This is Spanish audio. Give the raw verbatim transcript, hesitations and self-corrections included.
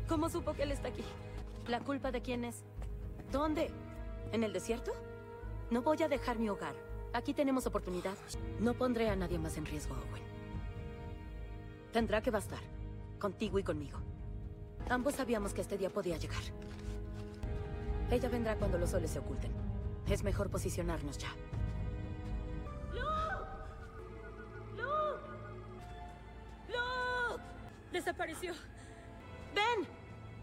¿Cómo supo que él está aquí? ¿La culpa de quién es? ¿Dónde? ¿En el desierto? No voy a dejar mi hogar. Aquí tenemos oportunidad. No pondré a nadie más en riesgo, Owen. Tendrá que bastar. Contigo y conmigo. Ambos sabíamos que este día podía llegar. Ella vendrá cuando los soles se oculten. Es mejor posicionarnos ya. ¡Luke! ¡Luke! ¡Luke! Desapareció.